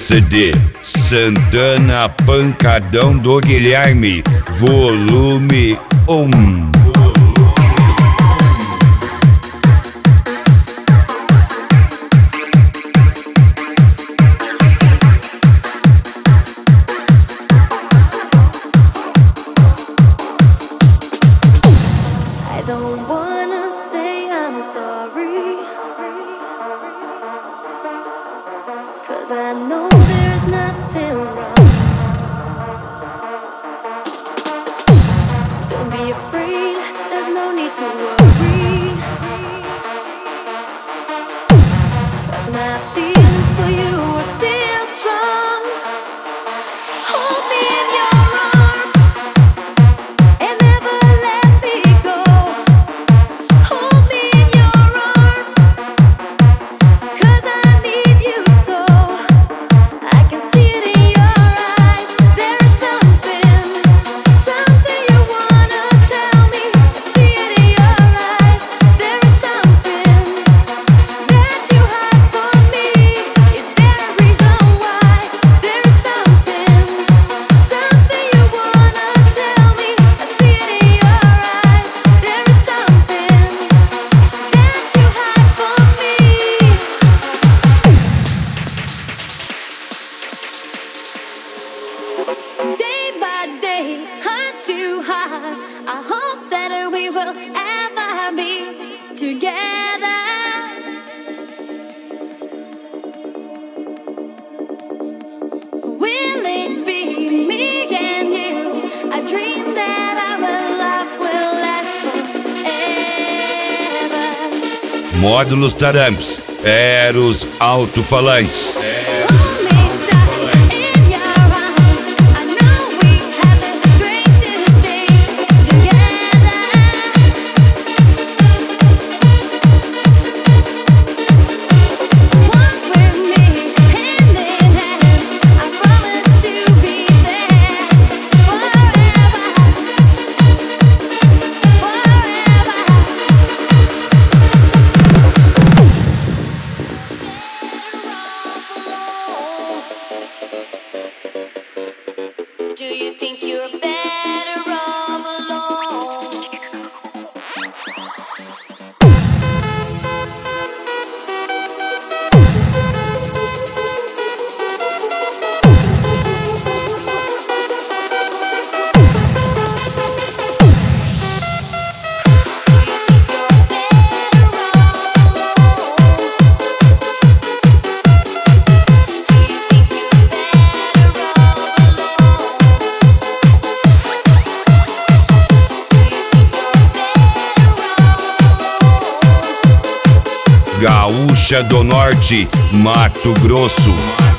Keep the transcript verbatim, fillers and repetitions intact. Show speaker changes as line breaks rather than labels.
C D Santana Pancadão do Guilherme, volume um.
I don't wanna say I'm sorry, 'cause I know there's nothing wrong. Don't be afraid, there's no need to worry, 'cause my feelings for you are still strong. Hold me in your arms and never let me go. Hold me in your arms, 'cause I need you so. I can see it in your eyes, there is something, something you wanna tell me. I see it in your eyes, there is something that you hide from me. Is there a reason why? There is something, something you wanna tell me. I see it in your eyes, there is something that you hide from me. Day by day, heart to heart, I hope that we will ever be together. Will it be me and you? I dream that our love will last forever.
Módulos Taramps, Eros Alto-Falantes.
Hold me tight in your arms. I know we have the strength to stay together. Walk with me hand in hand. I promise to be there forever, forever. Do you think you're better off alone?
Gaúcha do Norte, Mato Grosso.